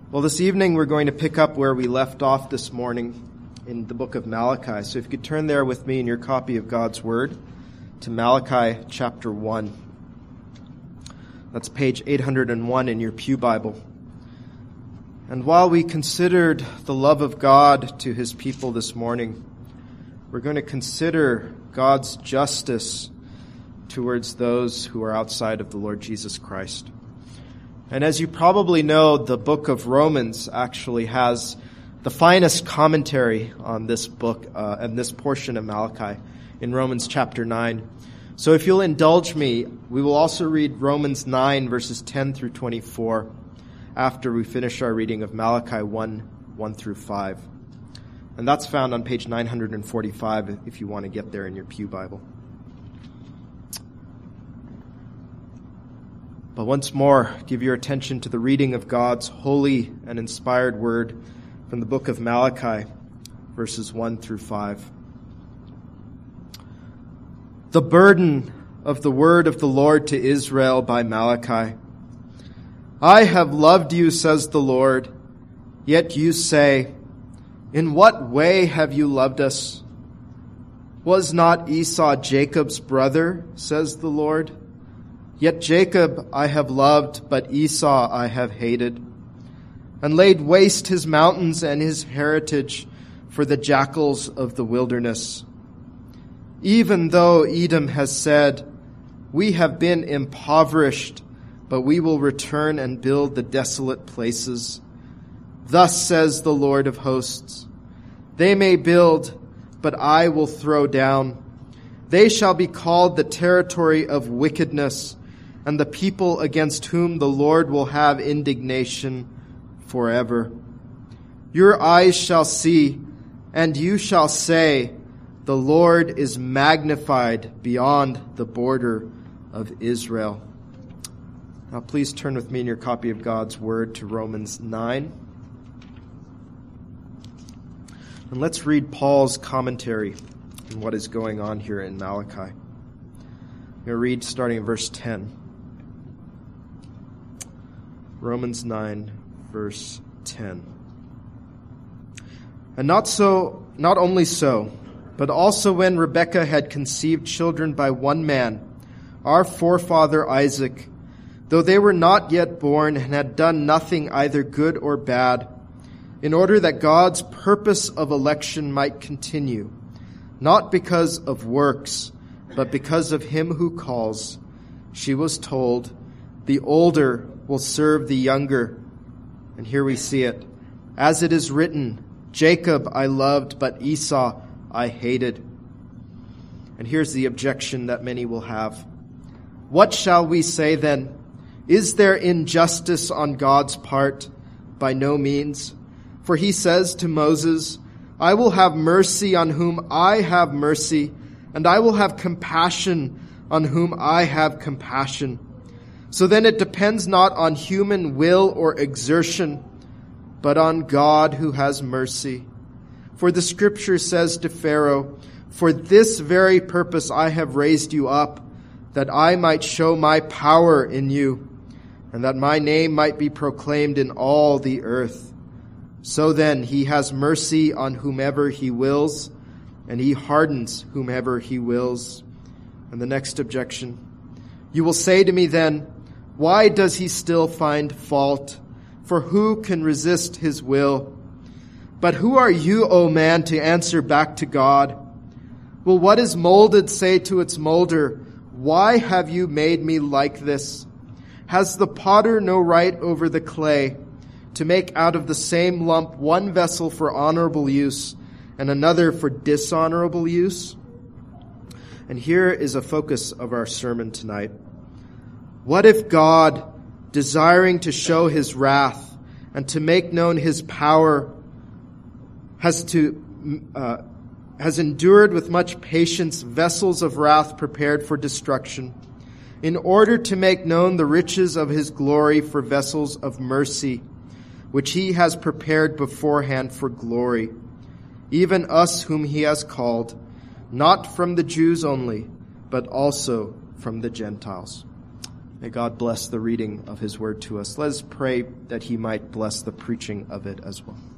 Well, this evening we're going to pick up where we left off this morning in the book of Malachi. So if you could turn there with me in your copy of God's Word to Malachi chapter 1. That's page 801 in your Pew Bible. And while we considered the love of God to His people this morning, we're going to consider God's justice towards those who are outside of the Lord Jesus Christ. And as you probably know, the book of Romans actually has the finest commentary on this book and this portion of Malachi in Romans chapter 9. So if you'll indulge me, we will also read Romans 9 verses 10 through 24 after we finish our reading of Malachi 1 through 5. And that's found on page 945 if you want to get there in your Pew Bible. But once more, give your attention to the reading of God's holy and inspired word from the book of Malachi, verses 1 through 5. The burden of the word of the Lord to Israel by Malachi. I have loved you, says the Lord, yet you say, in what way have you loved us? Was not Esau Jacob's brother, says the Lord? Yet Jacob I have loved, but Esau I have hated, and laid waste his mountains and his heritage for the jackals of the wilderness. Even though Edom has said, we have been impoverished, but we will return and build the desolate places. Thus says the Lord of hosts, they may build, but I will throw down. They shall be called the territory of wickedness, and the people against whom the Lord will have indignation forever. Your eyes shall see, and you shall say, the Lord is magnified beyond the border of Israel. Now please turn with me in your copy of God's Word to Romans 9. And let's read Paul's commentary on what is going on here in Malachi. I'm going to read starting in verse 10. Romans 9, verse 10. And not only so, but also when Rebekah had conceived children by one man, our forefather Isaac, though they were not yet born and had done nothing either good or bad, in order that God's purpose of election might continue, not because of works, but because of him who calls, she was told, the older will serve the younger. And here we see it. As it is written, Jacob I loved, but Esau I hated. And here's the objection that many will have. What shall we say then? Is there injustice on God's part? By no means. For he says to Moses, I will have mercy on whom I have mercy, and I will have compassion on whom I have compassion. So then it depends not on human will or exertion, but on God who has mercy. For the scripture says to Pharaoh, for this very purpose I have raised you up, that I might show my power in you, and that my name might be proclaimed in all the earth. So then he has mercy on whomever he wills, and he hardens whomever he wills. And the next objection. You will say to me then, why does he still find fault? For who can resist his will? But who are you, O man, to answer back to God? Will what is molded say to its molder, why have you made me like this? Has the potter no right over the clay to make out of the same lump one vessel for honorable use and another for dishonorable use? And here is a focus of our sermon tonight. What if God, desiring to show his wrath and to make known his power, has endured with much patience vessels of wrath prepared for destruction, in order to make known the riches of his glory for vessels of mercy, which he has prepared beforehand for glory, even us whom he has called, not from the Jews only, but also from the Gentiles. May God bless the reading of his word to us. Let us pray that he might bless the preaching of it as well.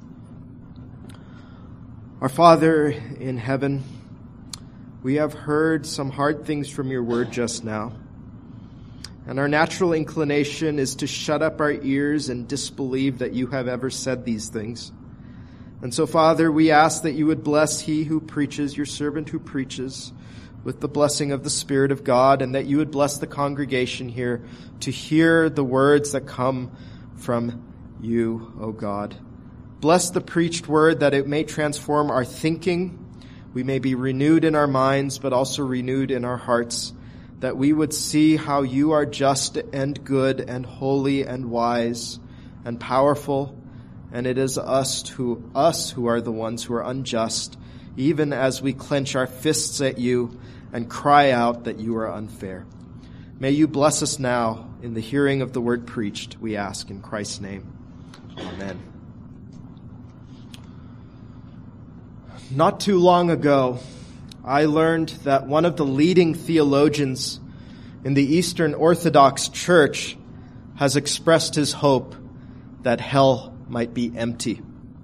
Our Father in heaven, we have heard some hard things from your word just now. And our natural inclination is to shut up our ears and disbelieve that you have ever said these things. And so, Father, we ask that you would bless he who preaches, your servant who preaches, with the blessing of the Spirit of God, and that you would bless the congregation here to hear the words that come from you, O God. Bless the preached word that it may transform our thinking. We may be renewed in our minds, but also renewed in our hearts, that we would see how you are just and good and holy and wise and powerful, and it is us who are the ones who are unjust, even as we clench our fists at you and cry out that you are unfair. May you bless us now in the hearing of the word preached, we ask in Christ's name. Amen. Not too long ago, I learned that one of the leading theologians in the Eastern Orthodox Church has expressed his hope that hell might be empty.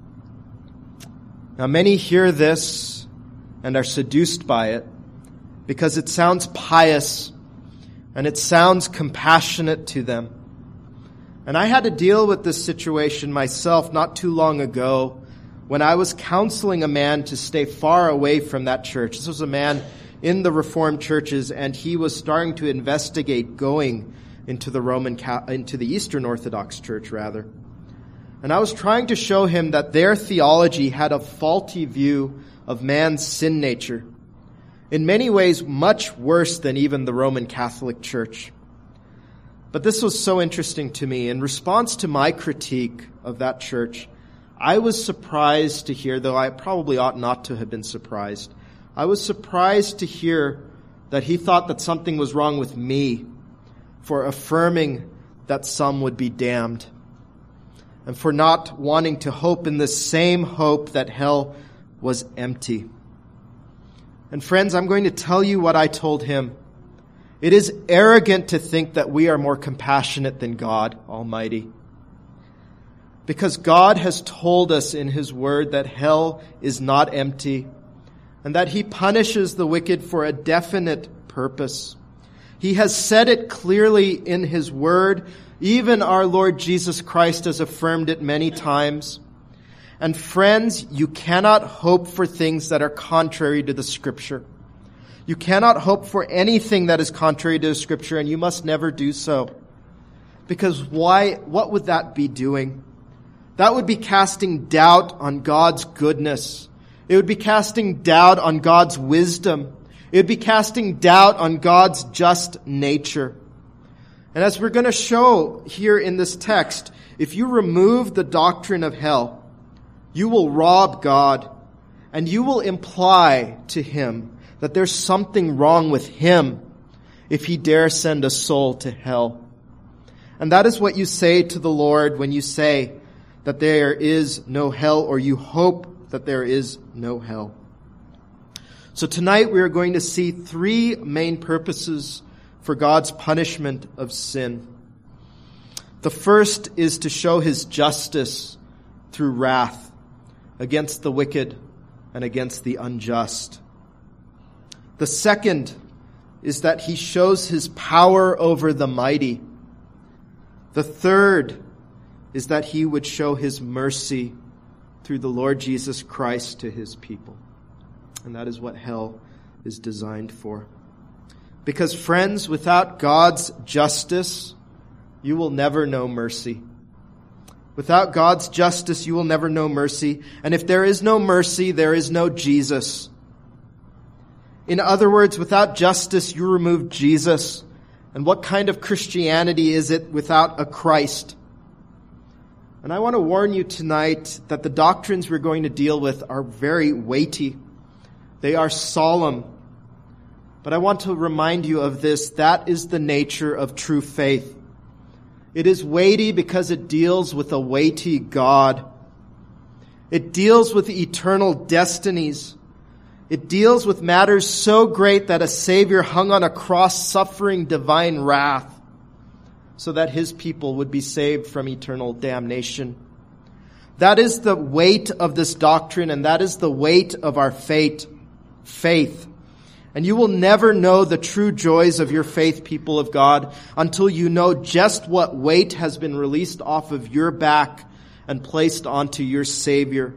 Now, many hear this and are seduced by it because it sounds pious and it sounds compassionate to them. And I had to deal with this situation myself not too long ago when I was counseling a man to stay far away from that church. This was a man in the Reformed churches, and he was starting to investigate going into the Eastern Orthodox Church, rather. And I was trying to show him that their theology had a faulty view of man's sin nature, in many ways much worse than even the Roman Catholic Church. But this was so interesting to me. In response to my critique of that church, I was surprised to hear, though I probably ought not to have been surprised, I was surprised to hear that he thought that something was wrong with me for affirming that some would be damned, and for not wanting to hope in the same hope that hell was empty. And friends, I'm going to tell you what I told him. It is arrogant to think that we are more compassionate than God Almighty, because God has told us in his word that hell is not empty and that he punishes the wicked for a definite purpose. He has said it clearly in his word. Even our Lord Jesus Christ has affirmed it many times. And friends, you cannot hope for things that are contrary to the Scripture. You cannot hope for anything that is contrary to the Scripture, and you must never do so. Because what would that be doing? That would be casting doubt on God's goodness. It would be casting doubt on God's wisdom. It would be casting doubt on God's just nature. And as we're going to show here in this text, if you remove the doctrine of hell, you will rob God, and you will imply to him that there's something wrong with him if he dare send a soul to hell. And that is what you say to the Lord when you say that there is no hell, or you hope that there is no hell. So tonight we are going to see three main purposes for God's punishment of sin. The first is to show his justice through wrath against the wicked and against the unjust. The second is that he shows his power over the mighty. The third is that he would show his mercy through the Lord Jesus Christ to his people. And that is what hell is designed for. Because, friends, without God's justice, you will never know mercy. Without God's justice, you will never know mercy. And if there is no mercy, there is no Jesus. In other words, without justice, you remove Jesus. And what kind of Christianity is it without a Christ? And I want to warn you tonight that the doctrines we're going to deal with are very weighty. They are solemn. But I want to remind you of this. That is the nature of true faith. It is weighty because it deals with a weighty God. It deals with eternal destinies. It deals with matters so great that a Savior hung on a cross suffering divine wrath. so that his people would be saved from eternal damnation. That is the weight of this doctrine, and that is the weight of our faith. And you will never know the true joys of your faith, people of God, until you know just what weight has been released off of your back and placed onto your Savior.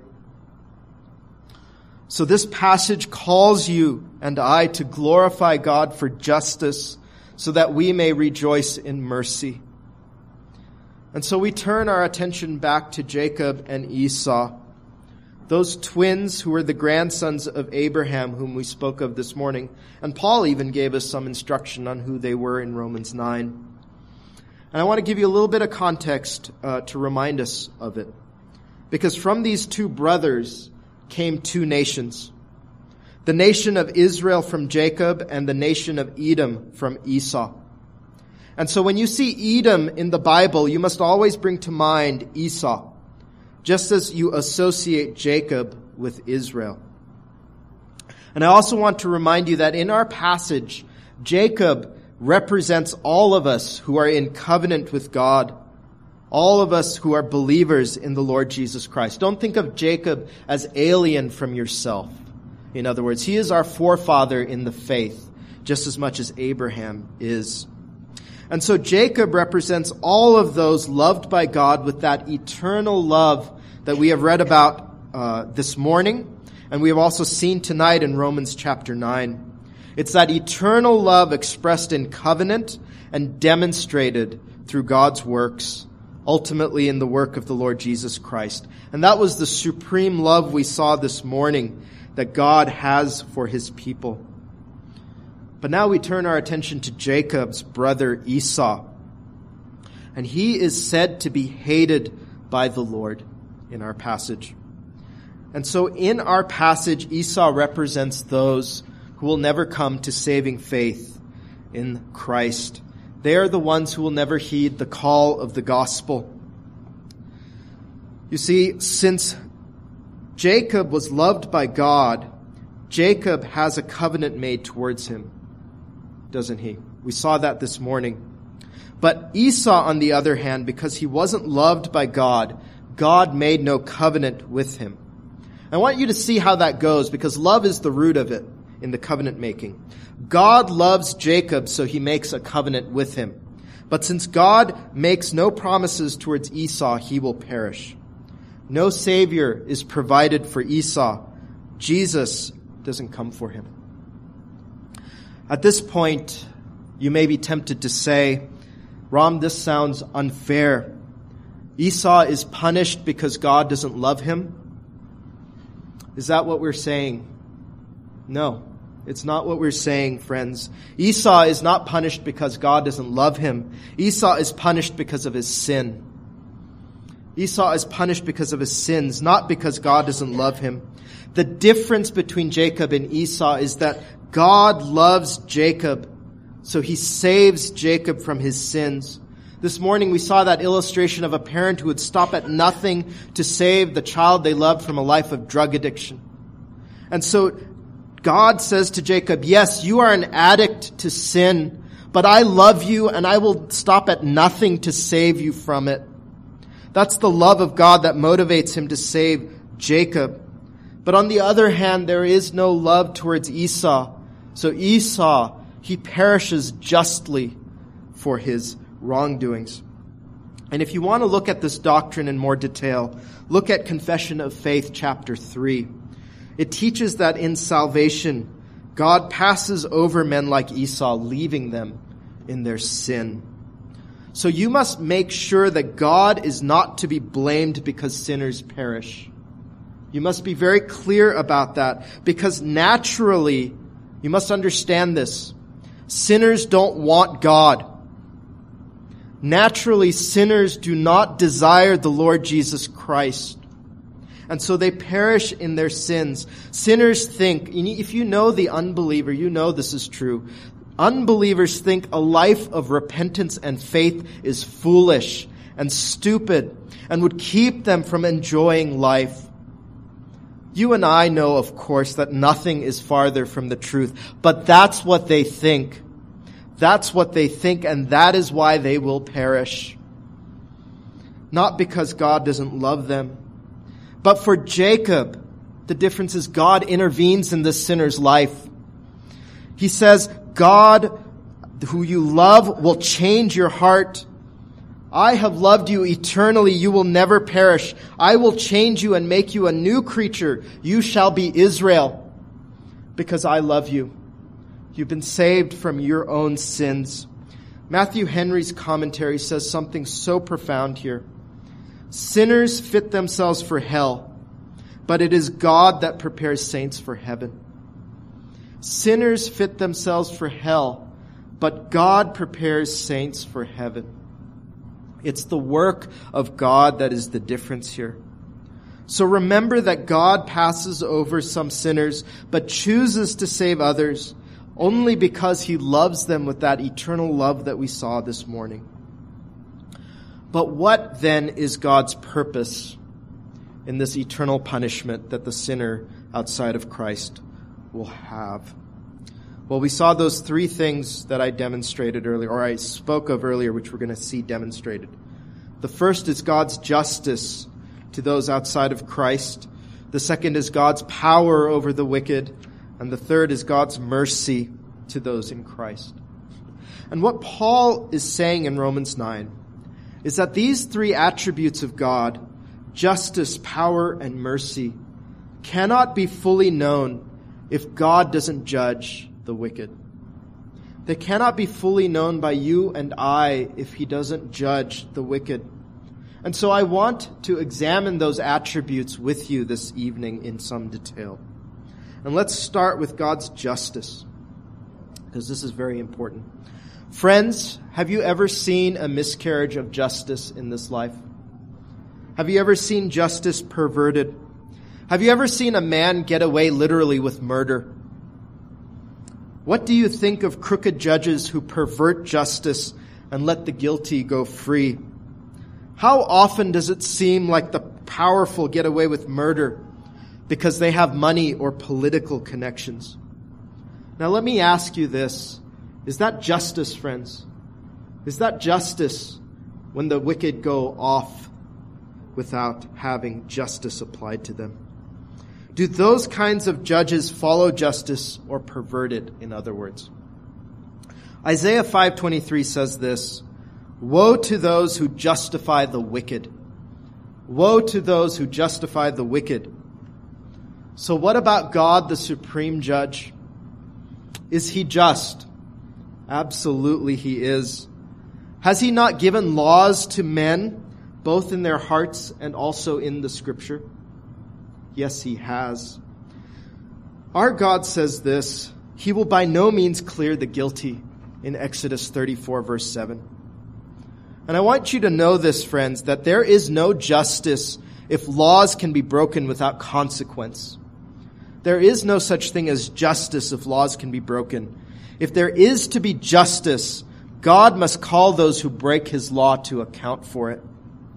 So this passage calls you and I to glorify God for justice, so that we may rejoice in mercy. And so we turn our attention back to Jacob and Esau, those twins who were the grandsons of Abraham, whom we spoke of this morning. And Paul even gave us some instruction on who they were in Romans 9. And I want to give you a little bit of context to remind us of it. Because from these two brothers came two nations. The nation of Israel from Jacob and the nation of Edom from Esau. And so when you see Edom in the Bible, you must always bring to mind Esau, just as you associate Jacob with Israel. And I also want to remind you that in our passage, Jacob represents all of us who are in covenant with God, all of us who are believers in the Lord Jesus Christ. Don't think of Jacob as alien from yourself. In other words, he is our forefather in the faith, just as much as Abraham is. And so Jacob represents all of those loved by God with that eternal love that we have read about this morning, and we have also seen tonight in Romans chapter 9. It's that eternal love expressed in covenant and demonstrated through God's works, ultimately in the work of the Lord Jesus Christ. And that was the supreme love we saw this morning that God has for his people. But now we turn our attention to Jacob's brother Esau. And he is said to be hated by the Lord in our passage. And so in our passage, Esau represents those who will never come to saving faith in Christ. They are the ones who will never heed the call of the gospel. You see, since Jacob was loved by God, Jacob has a covenant made towards him, doesn't he? We saw that this morning. But Esau, on the other hand, because he wasn't loved by God, God made no covenant with him. I want you to see how that goes, because love is the root of it in the covenant making. God loves Jacob, so he makes a covenant with him. But since God makes no promises towards Esau, he will perish. No Savior is provided for Esau. Jesus doesn't come for him. At this point, you may be tempted to say, Ram, this sounds unfair. Esau is punished because God doesn't love him. Is that what we're saying? No, it's not what we're saying, friends. Esau is not punished because God doesn't love him. Esau is punished because of his sin. Esau is punished because of his sins, not because God doesn't love him. The difference between Jacob and Esau is that God loves Jacob, so he saves Jacob from his sins. This morning we saw that illustration of a parent who would stop at nothing to save the child they loved from a life of drug addiction. And so God says to Jacob, yes, you are an addict to sin, but I love you and I will stop at nothing to save you from it. That's the love of God that motivates him to save Jacob. But on the other hand, there is no love towards Esau. So Esau, he perishes justly for his wrongdoings. And if you want to look at this doctrine in more detail, look at Confession of Faith, chapter 3. It teaches that in salvation, God passes over men like Esau, leaving them in their sin. So you must make sure that God is not to be blamed because sinners perish. You must be very clear about that, because naturally, you must understand this, sinners don't want God. Naturally, sinners do not desire the Lord Jesus Christ. And so they perish in their sins. Sinners think, if you know the unbeliever, you know this is true. Unbelievers think a life of repentance and faith is foolish and stupid and would keep them from enjoying life. You and I know, of course, that nothing is farther from the truth, but that's what they think. That's what they think, and that is why they will perish. Not because God doesn't love them. But for Jacob, the difference is God intervenes in this sinner's life. He says, God, who you love, will change your heart. I have loved you eternally. You will never perish. I will change you and make you a new creature. You shall be Israel, because I love you. You've been saved from your own sins. Matthew Henry's commentary says something so profound here. Sinners fit themselves for hell, but it is God that prepares saints for heaven. Sinners fit themselves for hell, but God prepares saints for heaven. It's the work of God that is the difference here. So remember that God passes over some sinners, but chooses to save others only because he loves them with that eternal love that we saw this morning. But what then is God's purpose in this eternal punishment that the sinner outside of Christ will have? Well, we saw those three things that I demonstrated earlier, or I spoke of earlier, which we're going to see demonstrated. The first is God's justice to those outside of Christ. The second is God's power over the wicked. And the third is God's mercy to those in Christ. And what Paul is saying in Romans 9 is that these three attributes of God, justice, power, and mercy, cannot be fully known if God doesn't judge the wicked. They cannot be fully known by you and I if he doesn't judge the wicked. And so I want to examine those attributes with you this evening in some detail. And let's start with God's justice, because this is very important. Friends, have you ever seen a miscarriage of justice in this life? Have you ever seen justice perverted? Have you ever seen a man get away literally with murder? What do you think of crooked judges who pervert justice and let the guilty go free? How often does it seem like the powerful get away with murder because they have money or political connections? Now let me ask you this. Is that justice, friends? Is that justice when the wicked go off without having justice applied to them? Do those kinds of judges follow justice or pervert it, in other words? Isaiah 5:23 says this, "Woe to those who justify the wicked. Woe to those who justify the wicked." So what about God, the supreme judge? Is he just? Absolutely he is. Has he not given laws to men, both in their hearts and also in the scripture? Yes, he has. Our God says this, he will by no means clear the guilty in Exodus 34, verse 7. And I want you to know this, friends, that there is no justice if laws can be broken without consequence. There is no such thing as justice if laws can be broken. If there is to be justice, God must call those who break his law to account for it.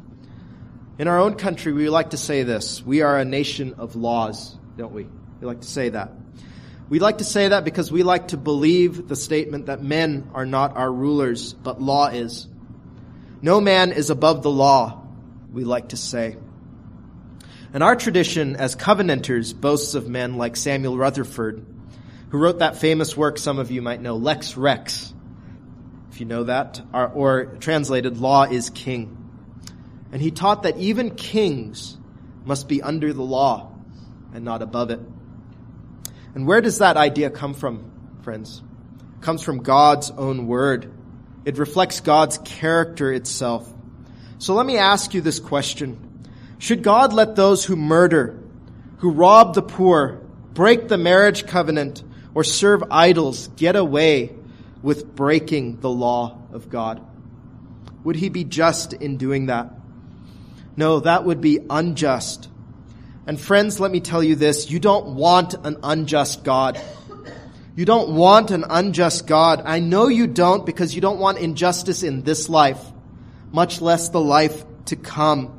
In our own country, we like to say this. We are a nation of laws, don't we? We like to say that. We like to say that because we like to believe the statement that men are not our rulers, but law is. No man is above the law, we like to say. And our tradition as covenanters boasts of men like Samuel Rutherford, who wrote that famous work some of you might know, Lex Rex, if you know that, or translated, Law is King. And he taught that even kings must be under the law and not above it. And where does that idea come from, friends? It comes from God's own word. It reflects God's character itself. So let me ask you this question. Should God let those who murder, who rob the poor, break the marriage covenant, or serve idols get away with breaking the law of God? Would he be just in doing that? No, that would be unjust. And friends, let me tell you this. You don't want an unjust God. You don't want an unjust God. I know you don't, because you don't want injustice in this life, much less the life to come.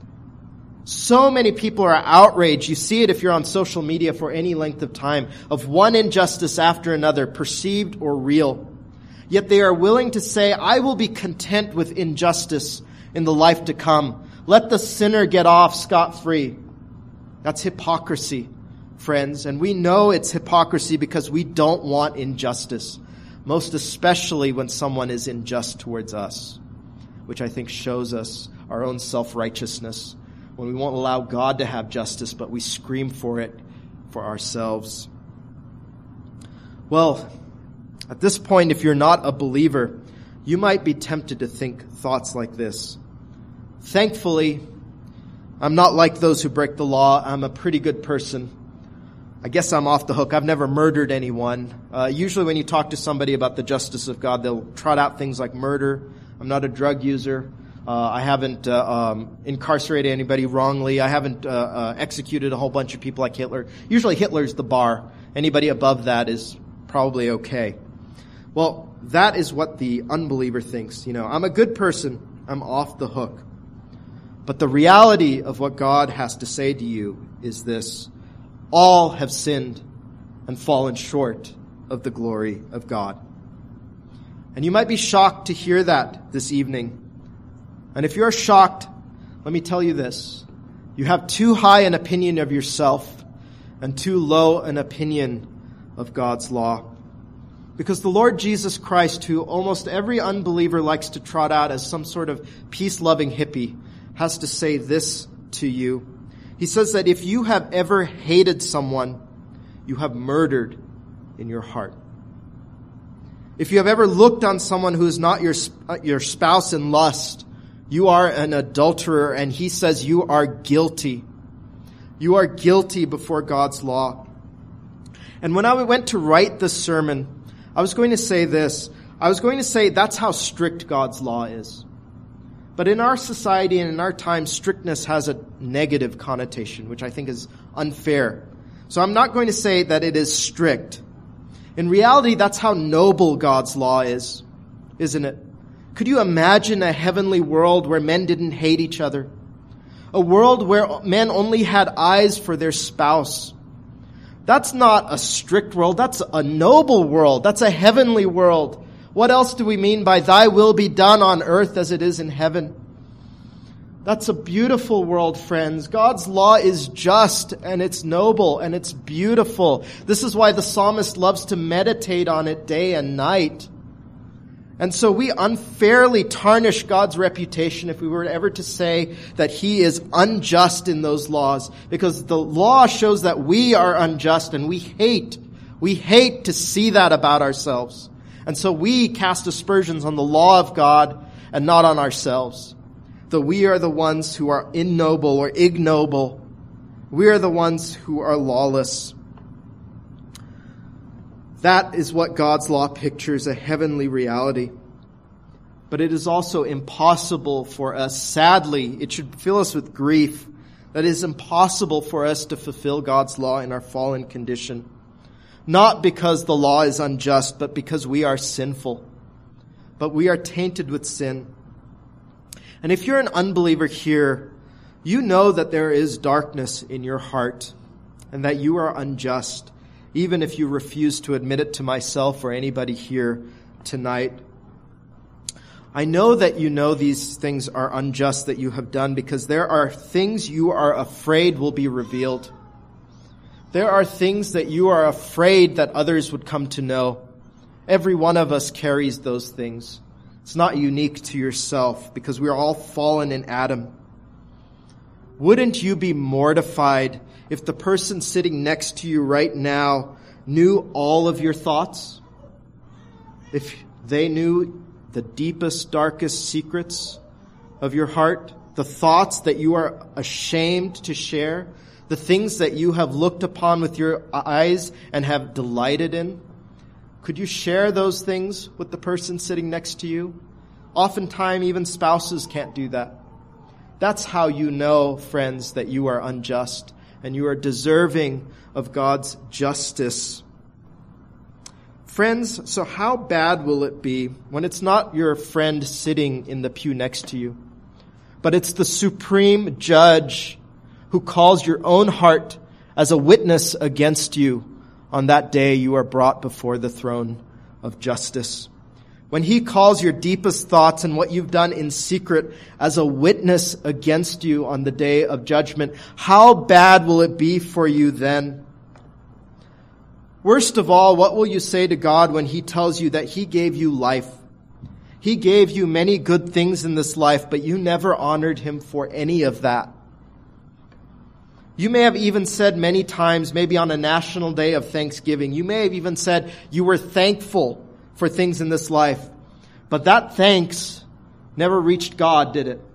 So many people are outraged. You see it if you're on social media for any length of time, of one injustice after another, perceived or real. Yet they are willing to say, I will be content with injustice in the life to come. Let the sinner get off scot-free. That's hypocrisy, friends. And we know it's hypocrisy because we don't want injustice, most especially when someone is unjust towards us, which I think shows us our own self-righteousness, when we won't allow God to have justice, but we scream for it for ourselves. Well, at this point, if you're not a believer, you might be tempted to think thoughts like this. Thankfully, I'm not like those who break the law. I'm a pretty good person. I guess I'm off the hook. I've never murdered anyone. Usually when you talk to somebody about the justice of God, they'll trot out things like murder. I'm not a drug user. I haven't incarcerated anybody wrongly. I haven't executed a whole bunch of people like Hitler. Usually Hitler's the bar. Anybody above that is probably okay. Well, that is what the unbeliever thinks. I'm a good person. I'm off the hook. But the reality of what God has to say to you is this: all have sinned and fallen short of the glory of God. And you might be shocked to hear that this evening. And if you're shocked, let me tell you this: you have too high an opinion of yourself and too low an opinion of God's law. Because the Lord Jesus Christ, who almost every unbeliever likes to trot out as some sort of peace-loving hippie, has to say this to you. He says that if you have ever hated someone, you have murdered in your heart. If you have ever looked on someone who is not your spouse in lust, you are an adulterer, and he says you are guilty. You are guilty before God's law. And when I went to write this sermon, I was going to say this. I was going to say that's how strict God's law is. But in our society and in our time, strictness has a negative connotation, which I think is unfair. So I'm not going to say that it is strict. In reality, that's how noble God's law is, isn't it? Could you imagine a heavenly world where men didn't hate each other? A world where men only had eyes for their spouse. That's not a strict world. That's a noble world. That's a heavenly world. What else do we mean by thy will be done on earth as it is in heaven? That's a beautiful world, friends. God's law is just and it's noble and it's beautiful. This is why the psalmist loves to meditate on it day and night. And so we unfairly tarnish God's reputation if we were ever to say that he is unjust in those laws, because the law shows that we are unjust, and we hate to see that about ourselves. And so we cast aspersions on the law of God and not on ourselves. Though we are the ones who are ignoble or ignoble. We are the ones who are lawless. That is what God's law pictures, a heavenly reality. But it is also impossible for us, sadly, it should fill us with grief, that it is impossible for us to fulfill God's law in our fallen condition. Not because the law is unjust, but because we are sinful. But we are tainted with sin. And if you're an unbeliever here, you know that there is darkness in your heart and that you are unjust, even if you refuse to admit it to myself or anybody here tonight. I know that you know these things are unjust that you have done, because there are things you are afraid will be revealed. There are things that you are afraid that others would come to know. Every one of us carries those things. It's not unique to yourself, because we are all fallen in Adam. Wouldn't you be mortified if the person sitting next to you right now knew all of your thoughts? If they knew the deepest, darkest secrets of your heart, the thoughts that you are ashamed to share, the things that you have looked upon with your eyes and have delighted in, could you share those things with the person sitting next to you? Oftentimes, even spouses can't do that. That's how you know, friends, that you are unjust and you are deserving of God's justice. Friends, so how bad will it be when it's not your friend sitting in the pew next to you, but it's the supreme judge who calls your own heart as a witness against you on that day you are brought before the throne of justice? when he calls your deepest thoughts and what you've done in secret as a witness against you on the day of judgment, how bad will it be for you then? Worst of all, what will you say to God when he tells you that he gave you life? He gave you many good things in this life, but you never honored him for any of that. You may have even said many times, maybe on a national day of Thanksgiving, you may have even said you were thankful for things in this life. But that thanks never reached God, did it?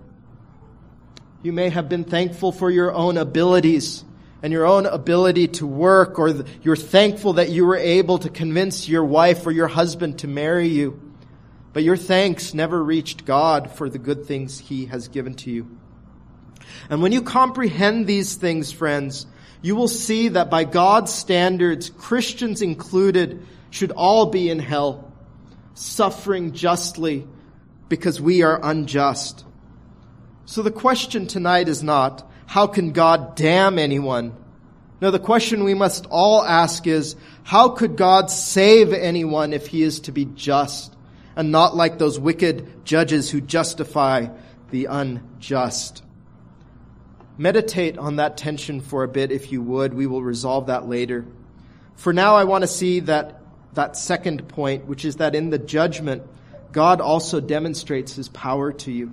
You may have been thankful for your own abilities and your own ability to work, or you're thankful that you were able to convince your wife or your husband to marry you. But your thanks never reached God for the good things he has given to you. And when you comprehend these things, friends, you will see that by God's standards, Christians included, should all be in hell, suffering justly because we are unjust. So the question tonight is not, how can God damn anyone? No, the question we must all ask is, how could God save anyone if he is to be just, and not like those wicked judges who justify the unjust? Meditate on that tension for a bit, if you would. We will resolve that later. For now, I want to see that second point, which is that in the judgment, God also demonstrates his power to you.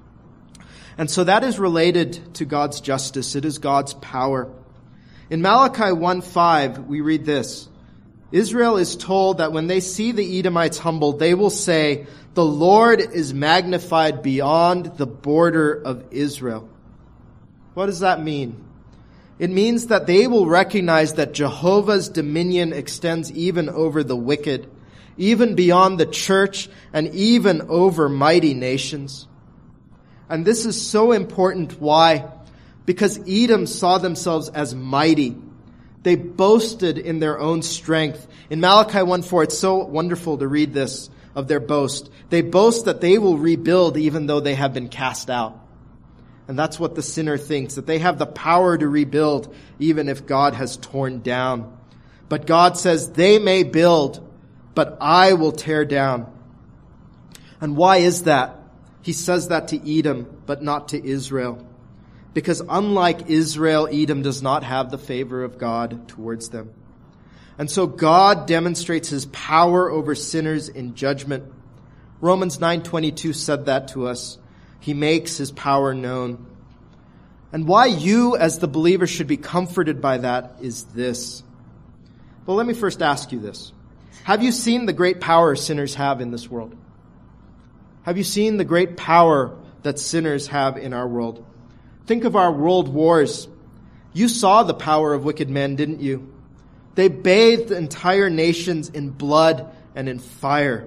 And so that is related to God's justice. It is God's power. In Malachi 1:5, we read this. Israel is told that when they see the Edomites humbled, they will say, "The Lord is magnified beyond the border of Israel." What does that mean? It means that they will recognize that Jehovah's dominion extends even over the wicked, even beyond the church, and even over mighty nations. And this is so important. Why? Because Edom saw themselves as mighty. They boasted in their own strength. In Malachi 1:4, it's so wonderful to read this of their boast. They boast that they will rebuild even though they have been cast out. And that's what the sinner thinks, that they have the power to rebuild even if God has torn down. But God says, they may build, but I will tear down. And why is that? He says that to Edom, but not to Israel. Because unlike Israel, Edom does not have the favor of God towards them. And so God demonstrates his power over sinners in judgment. Romans 9:22 said that to us. He makes his power known. And why you as the believer should be comforted by that is this. Well, let me first ask you this. Have you seen the great power sinners have in this world? Have you seen the great power that sinners have in our world? Think of our world wars. You saw the power of wicked men, didn't you? They bathed entire nations in blood and in fire.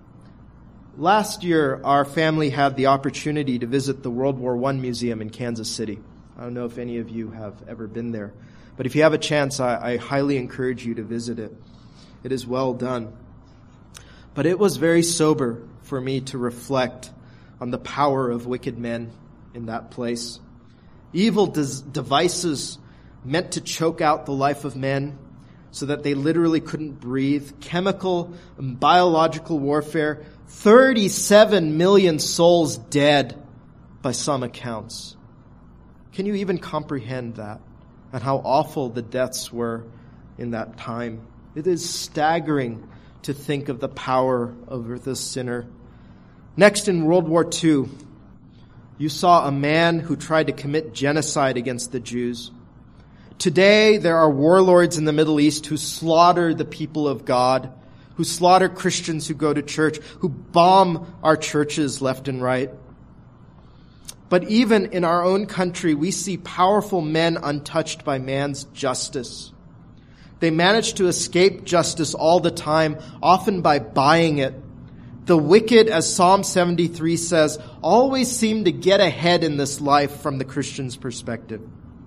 Last year, our family had the opportunity to visit the World War I Museum in Kansas City. I don't know if any of you have ever been there, but if you have a chance, I highly encourage you to visit it. It is well done. But it was very sober for me to reflect on the power of wicked men in that place. Evil devices meant to choke out the life of men so that they literally couldn't breathe. Chemical and biological warfare. 37 million souls dead by some accounts. Can you even comprehend that? And how awful the deaths were in that time. It is staggering to think of the power of the sinner. Next, in World War II, you saw a man who tried to commit genocide against the Jews. Today, there are warlords in the Middle East who slaughter the people of God, who slaughter Christians who go to church, who bomb our churches left and right. But even in our own country, we see powerful men untouched by man's justice. They manage to escape justice all the time, often by buying it. The wicked, as Psalm 73 says, always seem to get ahead in this life from the Christian's perspective.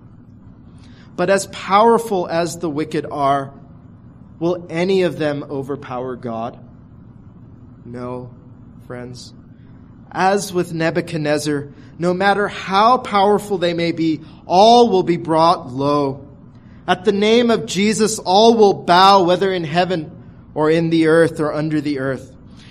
But as powerful as the wicked are, will any of them overpower God? No, friends. As with Nebuchadnezzar, no matter how powerful they may be, all will be brought low. At the name of Jesus, all will bow, whether in heaven or in the earth or under the earth.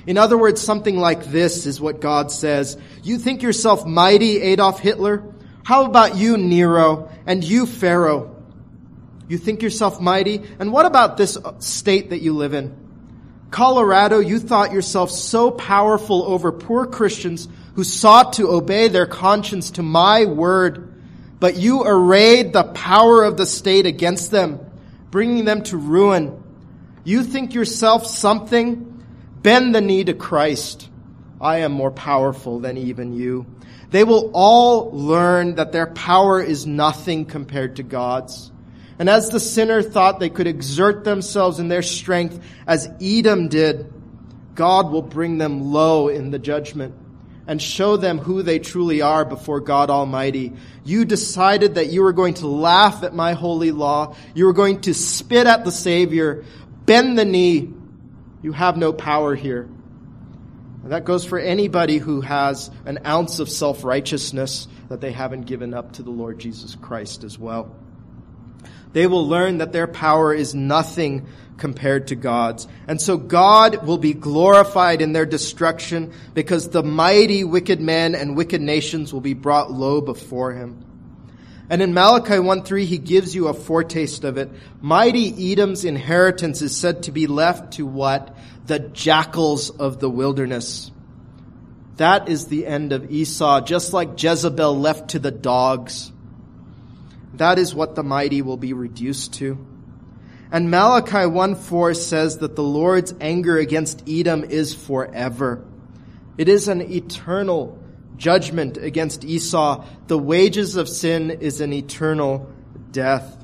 In other words, something like this is what God says. You think yourself mighty, Adolf Hitler? How about you, Nero, and you, Pharaoh? You think yourself mighty? And what about this state that you live in? Colorado, you thought yourself so powerful over poor Christians who sought to obey their conscience to my word, but you arrayed the power of the state against them, bringing them to ruin. You think yourself something? Bend the knee to Christ. I am more powerful than even you. They will all learn that their power is nothing compared to God's. And as the sinner thought they could exert themselves in their strength as Edom did, God will bring them low in the judgment and show them who they truly are before God Almighty. You decided that you were going to laugh at my holy law. You were going to spit at the Savior. Bend the knee. You have no power here. And that goes for anybody who has an ounce of self-righteousness that they haven't given up to the Lord Jesus Christ as well. They will learn that their power is nothing compared to God's. And so God will be glorified in their destruction because the mighty wicked men and wicked nations will be brought low before him. And in Malachi 1:3, he gives you a foretaste of it. Mighty Edom's inheritance is said to be left to what? The jackals of the wilderness. That is the end of Esau, just like Jezebel left to the dogs. That is what the mighty will be reduced to. And Malachi 1:4 says that the Lord's anger against Edom is forever. It is an eternal judgment against Esau. The wages of sin is an eternal death.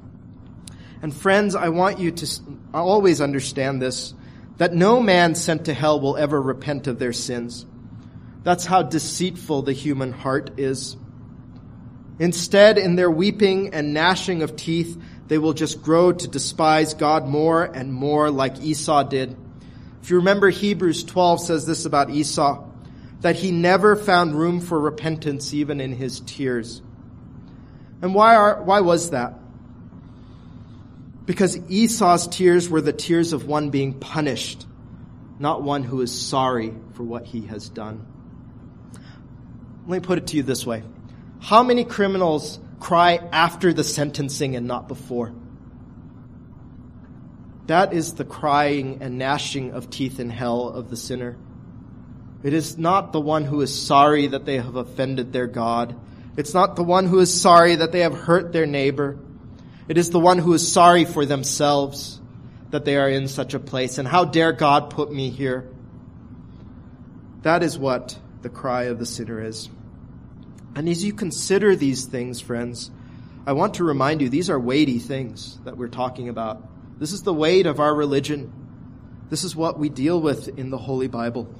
And friends, I want you to always understand this, that no man sent to hell will ever repent of their sins. That's how deceitful the human heart is. Instead, in their weeping and gnashing of teeth, they will just grow to despise God more and more like Esau did. If you remember, Hebrews 12 says this about Esau, that he never found room for repentance even in his tears. And why was that? Because Esau's tears were the tears of one being punished, not one who is sorry for what he has done. Let me put it to you this way. How many criminals cry after the sentencing and not before? That is the crying and gnashing of teeth in hell of the sinner. It is not the one who is sorry that they have offended their God. It's not the one who is sorry that they have hurt their neighbor. It is the one who is sorry for themselves that they are in such a place. And how dare God put me here? That is what the cry of the sinner is. And as you consider these things, friends, I want to remind you, these are weighty things that we're talking about. This is the weight of our religion. This is what we deal with in the Holy Bible.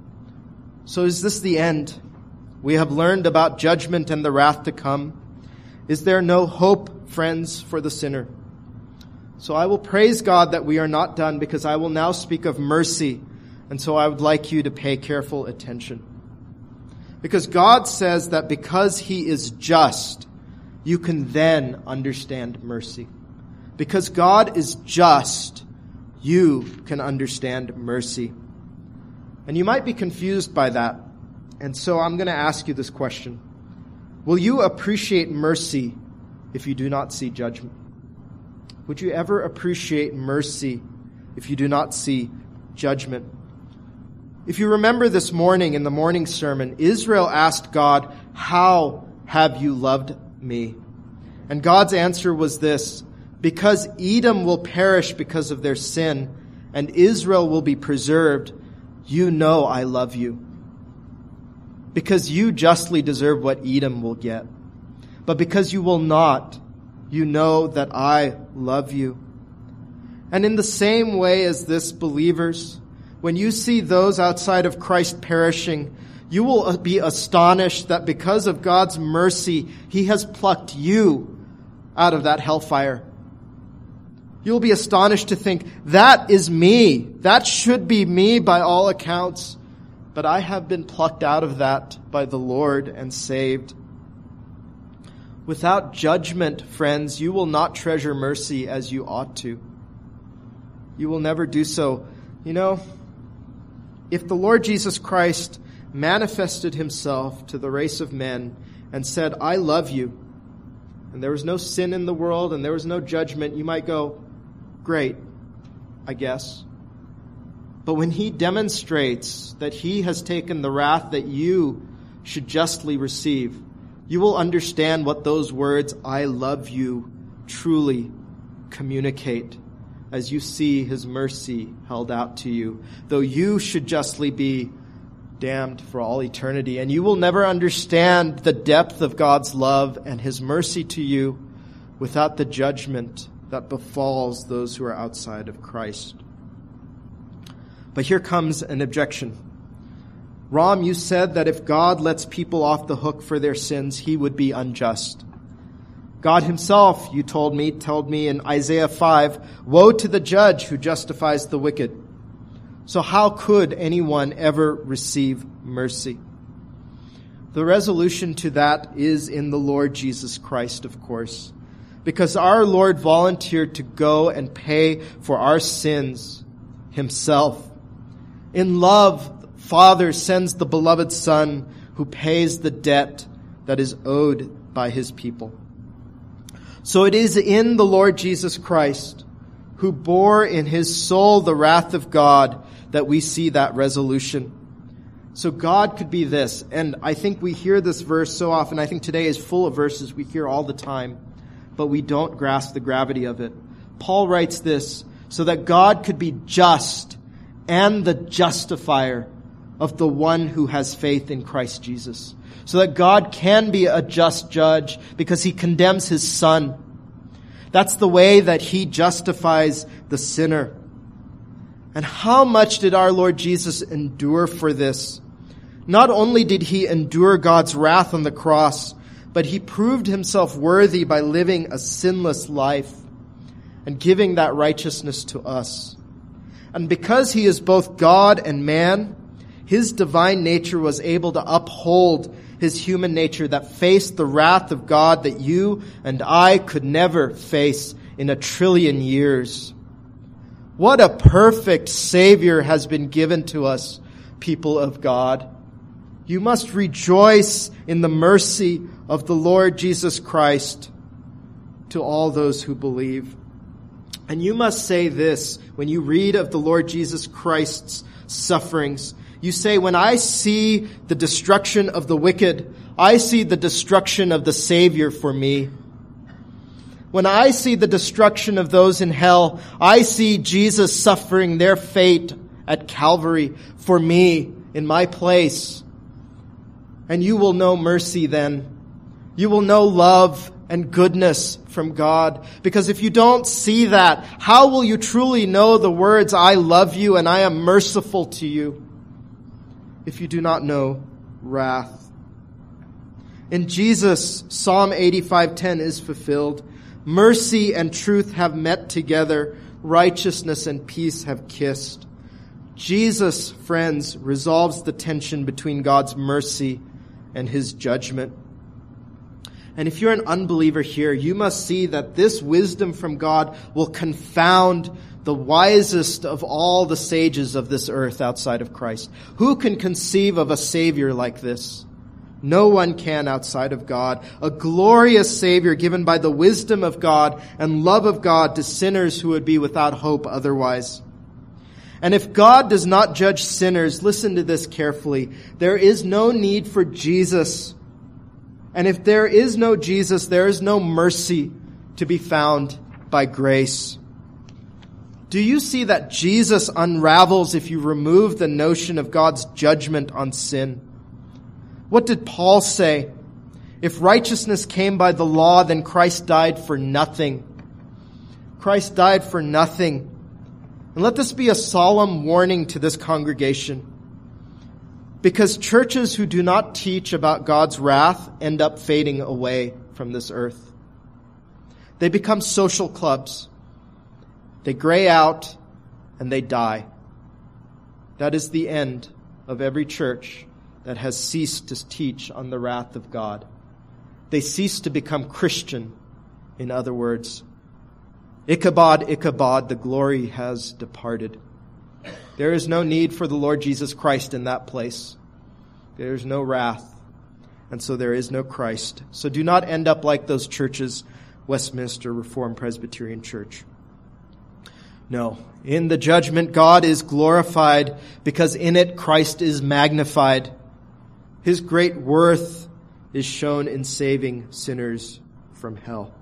So is this the end? We have learned about judgment and the wrath to come. Is there no hope, friends, for the sinner? So I will praise God that we are not done, because I will now speak of mercy. And so I would like you to pay careful attention. Because God says that because he is just, you can then understand mercy. Because God is just, you can understand mercy. And you might be confused by that. And so I'm going to ask you this question. Will you appreciate mercy if you do not see judgment? Would you ever appreciate mercy if you do not see judgment? If you remember this morning in the morning sermon, Israel asked God, "How have you loved me?" And God's answer was this: because Edom will perish because of their sin, and Israel will be preserved, you know I love you. Because you justly deserve what Edom will get. But because you will not, you know that I love you. And in the same way as this, believers, when you see those outside of Christ perishing, you will be astonished that because of God's mercy, he has plucked you out of that hellfire. You'll be astonished to think, that is me. That should be me by all accounts. But I have been plucked out of that by the Lord and saved. Without judgment, friends, you will not treasure mercy as you ought to. You will never do so. You know, if the Lord Jesus Christ manifested himself to the race of men and said, I love you, and there was no sin in the world and there was no judgment, you might go, great, I guess. But when he demonstrates that he has taken the wrath that you should justly receive, you will understand what those words, I love you, truly communicate as you see his mercy held out to you, though you should justly be damned for all eternity. And you will never understand the depth of God's love and his mercy to you without the judgment that befalls those who are outside of Christ. But here comes an objection. Ram, you said that if God lets people off the hook for their sins, he would be unjust. God himself, you told me in Isaiah 5, woe to the judge who justifies the wicked. So how could anyone ever receive mercy? The resolution to that is in the Lord Jesus Christ, of course, because our Lord volunteered to go and pay for our sins himself. In love, Father sends the beloved Son who pays the debt that is owed by his people. So it is in the Lord Jesus Christ, who bore in his soul the wrath of God, that we see that resolution. So God could be this. And I think we hear this verse so often. I think today is full of verses we hear all the time, but we don't grasp the gravity of it. Paul writes this, so that God could be just and the justifier of the one who has faith in Christ Jesus. So that God can be a just judge because he condemns his Son. That's the way that he justifies the sinner. And how much did our Lord Jesus endure for this? Not only did he endure God's wrath on the cross, but he proved himself worthy by living a sinless life and giving that righteousness to us. And because he is both God and man, his divine nature was able to uphold his human nature that faced the wrath of God that you and I could never face in a trillion years. What a perfect Savior has been given to us, people of God. You must rejoice in the mercy of the Lord Jesus Christ to all those who believe. And you must say this when you read of the Lord Jesus Christ's sufferings. You say, when I see the destruction of the wicked, I see the destruction of the Savior for me. When I see the destruction of those in hell, I see Jesus suffering their fate at Calvary for me in my place. And you will know mercy then. You will know love and goodness from God. Because if you don't see that, how will you truly know the words, I love you and I am merciful to you, if you do not know wrath? In Jesus, Psalm 85:10 is fulfilled. Mercy and truth have met together. Righteousness and peace have kissed. Jesus, friends, resolves the tension between God's mercy and his judgment. And if you're an unbeliever here, you must see that this wisdom from God will confound the wisest of all the sages of this earth outside of Christ. Who can conceive of a Savior like this? No one can outside of God. A glorious Savior given by the wisdom of God and love of God to sinners who would be without hope otherwise. And if God does not judge sinners, listen to this carefully, there is no need for Jesus. And if there is no Jesus, there is no mercy to be found by grace. Do you see that Jesus unravels if you remove the notion of God's judgment on sin? What did Paul say? If righteousness came by the law, then Christ died for nothing. Christ died for nothing. And let this be a solemn warning to this congregation. Because churches who do not teach about God's wrath end up fading away from this earth. They become social clubs. They gray out and they die. That is the end of every church that has ceased to teach on the wrath of God. They cease to become Christian, in other words. Ichabod, Ichabod, the glory has departed. There is no need for the Lord Jesus Christ in that place. There is no wrath. And so there is no Christ. So do not end up like those churches, Westminster Reformed Presbyterian Church. No. In the judgment, God is glorified because in it Christ is magnified. His great worth is shown in saving sinners from hell.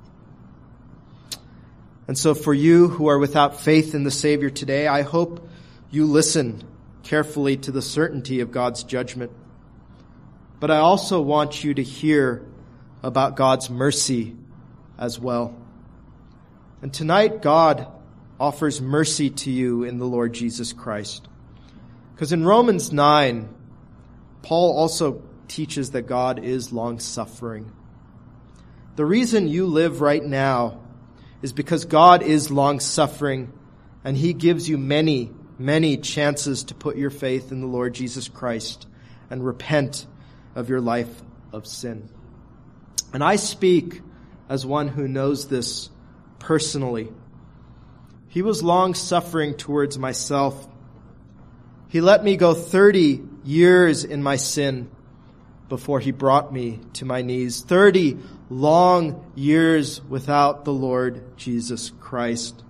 And so for you who are without faith in the Savior today, I hope you listen carefully to the certainty of God's judgment. But I also want you to hear about God's mercy as well. And tonight, God offers mercy to you in the Lord Jesus Christ. Because in Romans 9, Paul also teaches that God is long-suffering. The reason you live right now is because God is long-suffering, and He gives you many, many chances to put your faith in the Lord Jesus Christ and repent of your life of sin. And I speak as one who knows this personally. He was long-suffering towards myself. He let me go 30 years in my sin before He brought me to my knees. 30 long years without the Lord Jesus Christ.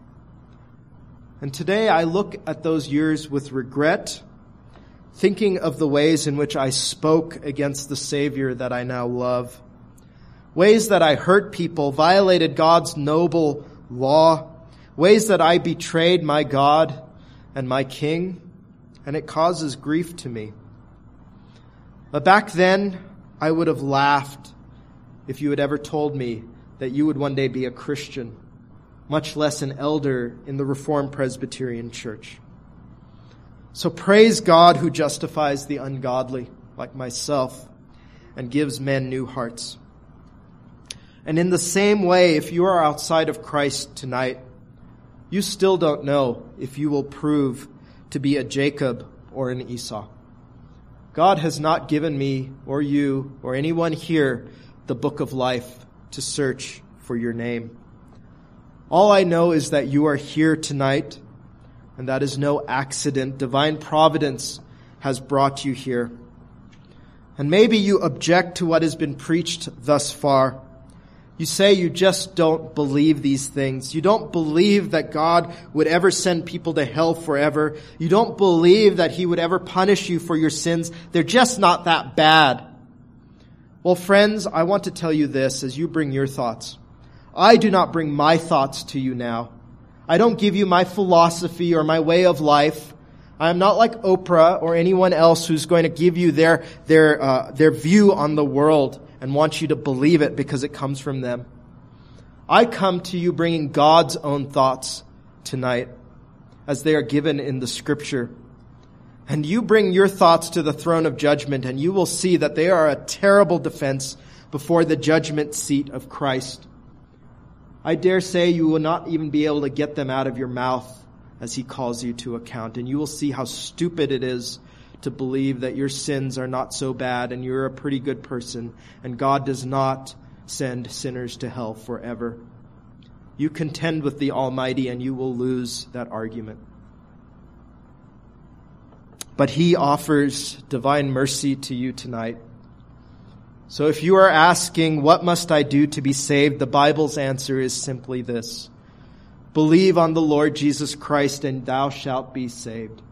And today I look at those years with regret, thinking of the ways in which I spoke against the Savior that I now love. Ways that I hurt people, violated God's noble law. Ways that I betrayed my God and my King. And it causes grief to me. But back then, I would have laughed if you had ever told me that you would one day be a Christian, much less an elder in the Reformed Presbyterian Church. So praise God who justifies the ungodly, like myself, and gives men new hearts. And in the same way, if you are outside of Christ tonight, you still don't know if you will prove to be a Jacob or an Esau. God has not given me or you or anyone here the book of life to search for your name. All I know is that you are here tonight, and that is no accident. Divine providence has brought you here. And maybe you object to what has been preached thus far. You say you just don't believe these things. You don't believe that God would ever send people to hell forever. You don't believe that He would ever punish you for your sins. They're just not that bad. Well, friends, I want to tell you this as you bring your thoughts. I do not bring my thoughts to you now. I don't give you my philosophy or my way of life. I am not like Oprah or anyone else who's going to give you their view on the world and want you to believe it because it comes from them. I come to you bringing God's own thoughts tonight as they are given in the Scripture. And you bring your thoughts to the throne of judgment, and you will see that they are a terrible defense before the judgment seat of Christ. I dare say you will not even be able to get them out of your mouth as He calls you to account. And you will see how stupid it is to believe that your sins are not so bad and you're a pretty good person and God does not send sinners to hell forever. You contend with the Almighty and you will lose that argument. But He offers divine mercy to you tonight. So if you are asking, what must I do to be saved? The Bible's answer is simply this. Believe on the Lord Jesus Christ and thou shalt be saved.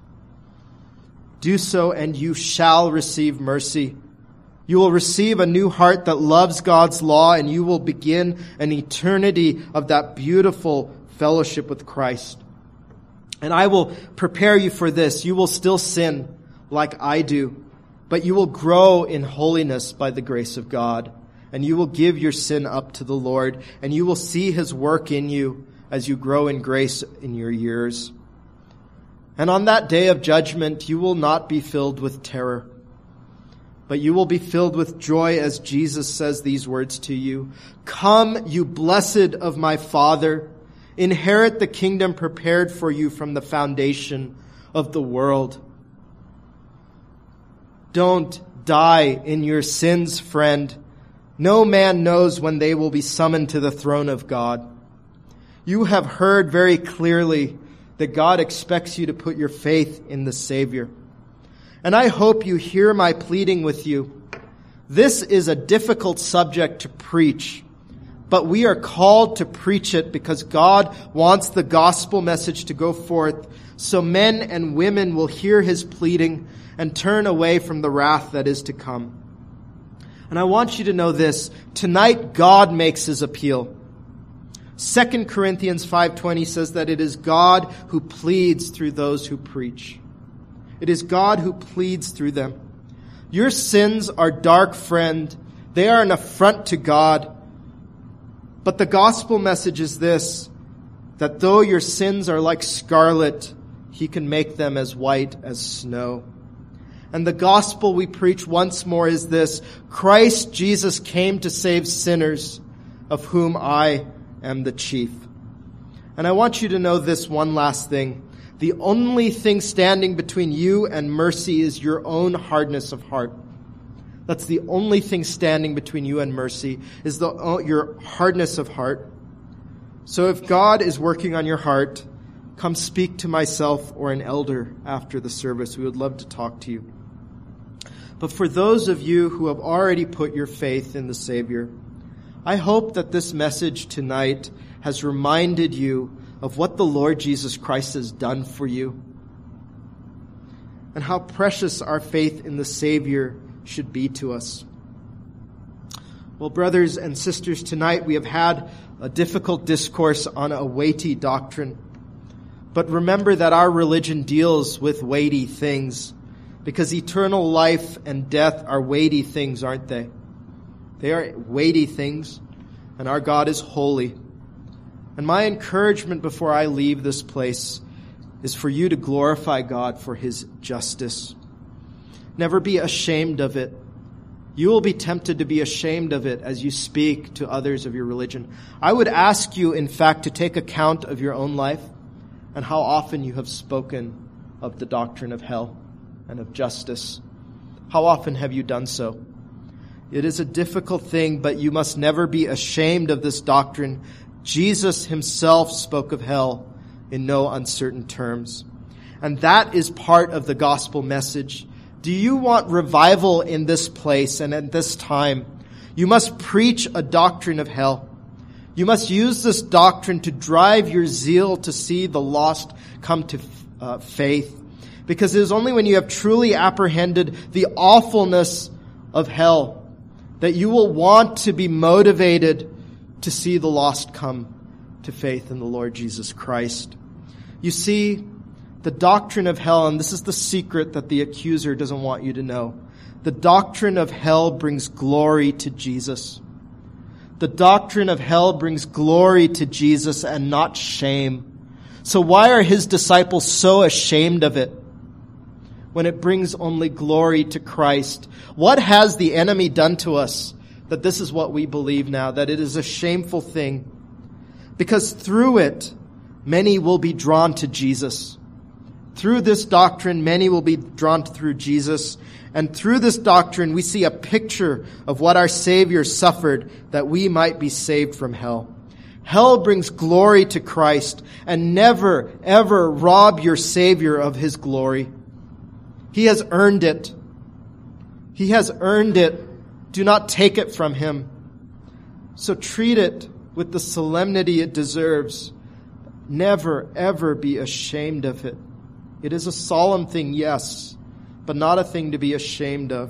Do so and you shall receive mercy. You will receive a new heart that loves God's law, and you will begin an eternity of that beautiful fellowship with Christ. And I will prepare you for this. You will still sin like I do, but you will grow in holiness by the grace of God. And you will give your sin up to the Lord, and you will see His work in you as you grow in grace in your years. And on that day of judgment, you will not be filled with terror, but you will be filled with joy as Jesus says these words to you. Come, you blessed of my Father, inherit the kingdom prepared for you from the foundation of the world. Don't die in your sins, friend. No man knows when they will be summoned to the throne of God. You have heard very clearly that God expects you to put your faith in the Savior. And I hope you hear my pleading with you. This is a difficult subject to preach, but we are called to preach it because God wants the gospel message to go forth so men and women will hear his pleading and turn away from the wrath that is to come. And I want you to know this. Tonight, God makes his appeal. 2 Corinthians 5:20 says that it is God who pleads through those who preach. It is God who pleads through them. Your sins are dark, friend. They are an affront to God. But the gospel message is this, that though your sins are like scarlet, he can make them as white as snow. And the gospel we preach once more is this: Christ Jesus came to save sinners, of whom I am the chief. And I want you to know this one last thing. The only thing standing between you and mercy is your own hardness of heart. That's the only thing standing between you and mercy, is your hardness of heart. So if God is working on your heart, come speak to myself or an elder after the service. We would love to talk to you. But for those of you who have already put your faith in the Savior, I hope that this message tonight has reminded you of what the Lord Jesus Christ has done for you and how precious our faith in the Savior should be to us. Well, brothers and sisters, tonight we have had a difficult discourse on a weighty doctrine. But remember that our religion deals with weighty things, because eternal life and death are weighty things, aren't they? They are weighty things, and our God is holy. And my encouragement before I leave this place is for you to glorify God for his justice. Never be ashamed of it. You will be tempted to be ashamed of it as you speak to others of your religion. I would ask you, in fact, to take account of your own life and how often you have spoken of the doctrine of hell and of justice. How often have you done so? It is a difficult thing, but you must never be ashamed of this doctrine. Jesus himself spoke of hell in no uncertain terms. And that is part of the gospel message. Do you want revival in this place and at this time? You must preach a doctrine of hell. You must use this doctrine to drive your zeal to see the lost come to faith. Because it is only when you have truly apprehended the awfulness of hell that you will want to be motivated to see the lost come to faith in the Lord Jesus Christ. You see, the doctrine of hell, and this is the secret that the accuser doesn't want you to know, the doctrine of hell brings glory to Jesus. The doctrine of hell brings glory to Jesus and not shame. So why are his disciples so ashamed of it when it brings only glory to Christ? What has the enemy done to us that this is what we believe now, that it is a shameful thing? Because through it, many will be drawn to Jesus. Through this doctrine, many will be drawn through Jesus. And through this doctrine, we see a picture of what our Savior suffered that we might be saved from hell. Hell brings glory to Christ, and never, ever rob your Savior of his glory. He has earned it. He has earned it. Do not take it from him. So treat it with the solemnity it deserves. Never, ever be ashamed of it. It is a solemn thing, yes, but not a thing to be ashamed of.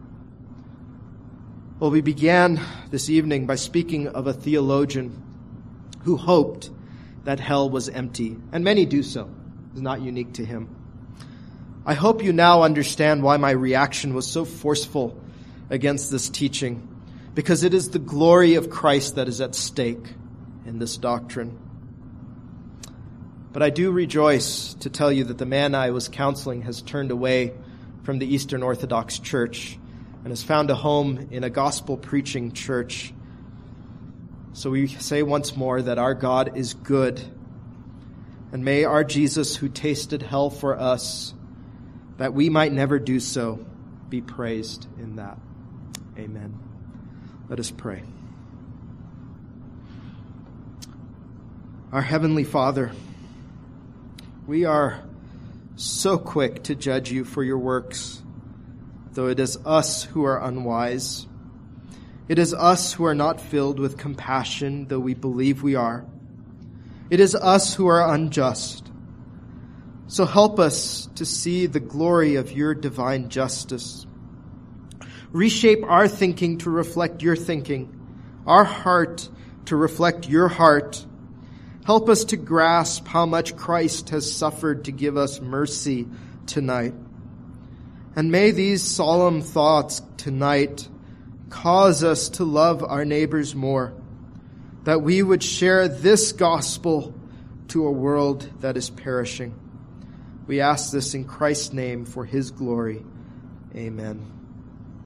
Well, we began this evening by speaking of a theologian who hoped that hell was empty, and many do so. It's not unique to him. I hope you now understand why my reaction was so forceful against this teaching, because it is the glory of Christ that is at stake in this doctrine. But I do rejoice to tell you that the man I was counseling has turned away from the Eastern Orthodox Church and has found a home in a gospel-preaching church. So we say once more that our God is good. And may our Jesus, who tasted hell for us, that we might never do so, be praised in that. Amen. Let us pray. Our Heavenly Father, We are so quick to judge you for your works, though it is us who are unwise. It is us who are not filled with compassion, though we believe we are. It is us who are unjust. So help us to see the glory of your divine justice. Reshape our thinking to reflect your thinking, our heart to reflect your heart. Help us to grasp how much Christ has suffered to give us mercy tonight. And may these solemn thoughts tonight cause us to love our neighbors more, that we would share this gospel to a world that is perishing. We ask this in Christ's name for his glory. Amen.